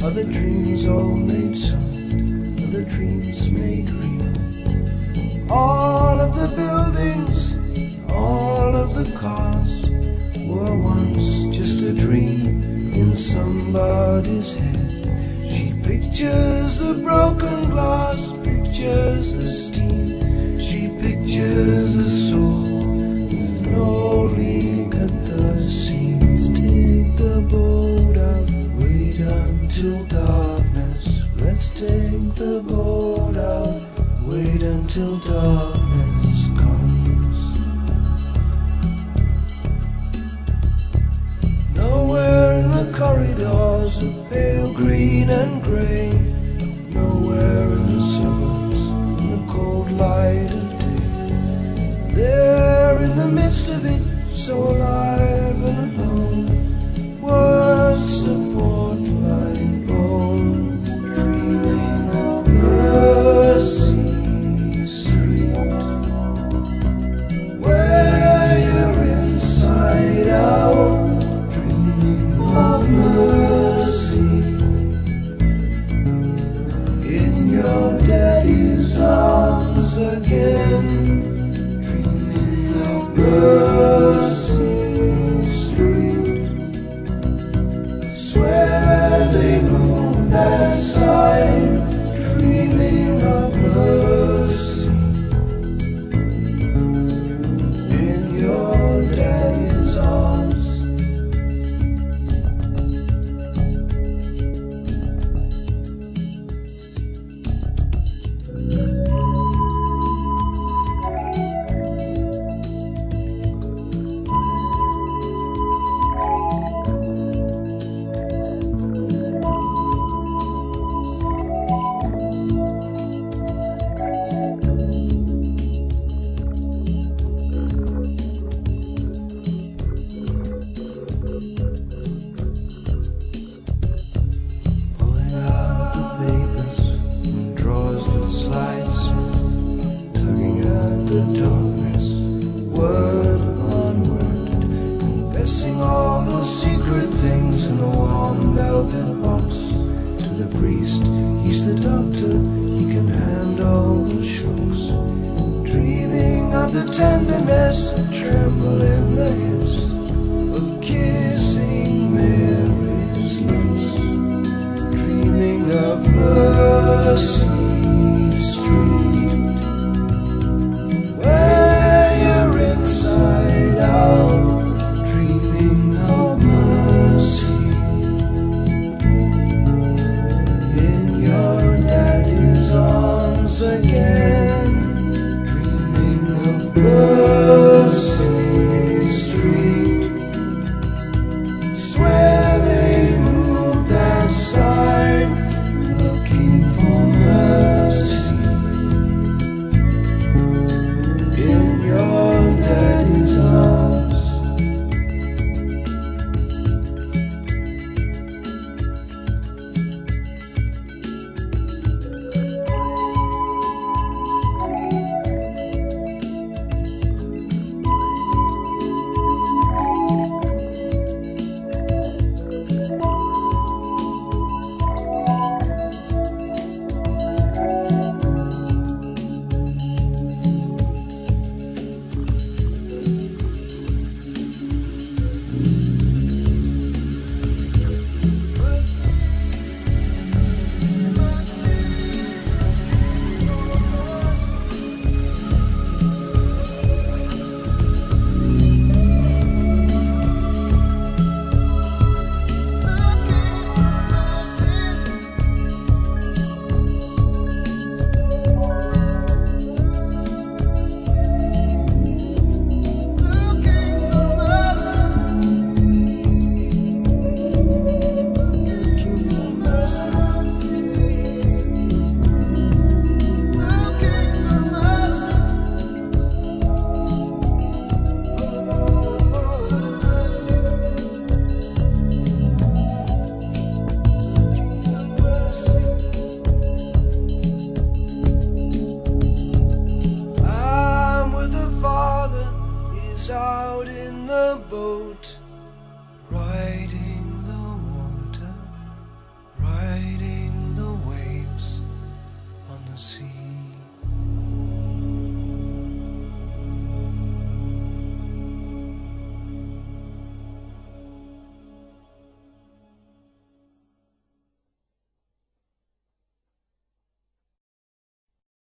Are the dreams all made solid? Are the dreams made real? All of the buildings, all of the cars were once just a dream in somebody's head. She pictures the broken glass, pictures the steam. She pictures a soul with no leak at the seams. Take the boat out, wait until darkness. Let's take the boat out, wait until darkness comes. Nowhere in the corridors of pale green and grey, nowhere in the suburbs in the cold light of day. There in the midst of it, so alive and alone, words support like bone, dreaming of Mercy Street, where you're inside out, dreaming of mercy, in your daddy's arms again, dreaming of Mercy Street. Swear they moved that sign, dreaming of mercy, in your daddy's arms. Darkness, word on word, confessing all those secret things in a warm velvet box. To the priest, he's the doctor, he can handle the shocks. Dreaming of the tenderness that tremble in the hips, of kissing Mary's lips, dreaming of Mercy Street, inside out, dreaming of mercy, in your daddy's arms again.